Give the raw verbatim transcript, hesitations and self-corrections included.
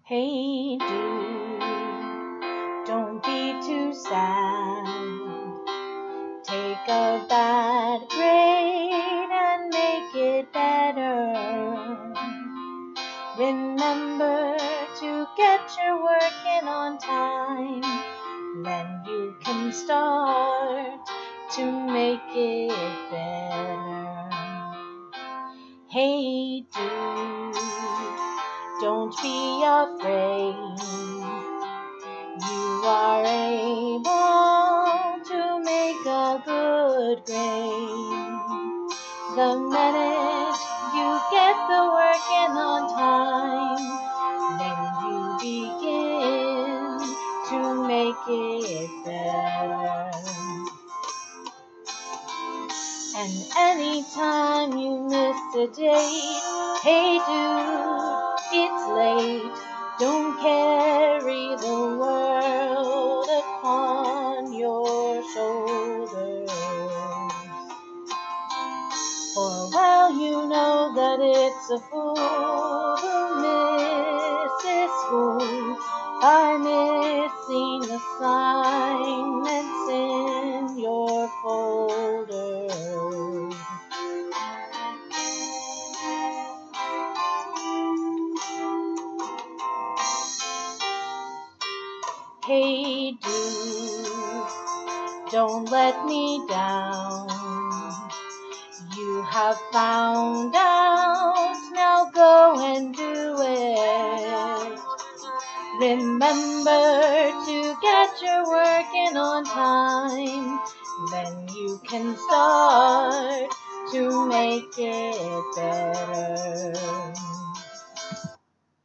Hey dude, don't be too sad. Take a bad grade and make it better. Remember to get your work in on time. Then you can start to make it better. Hey dude, don't be afraid. You are able to make a good grade. The minute you get the work in on time, then you begin to make it better. And anytime you miss a date, hey dude, it's late. Don't carry the world upon your shoulders. For while you know that it's a fool who misses school by missing assignments in your folder. Hey dude, don't let me down. You have found out, now go and do it. Remember to get your work in on time, then you can start to make it better.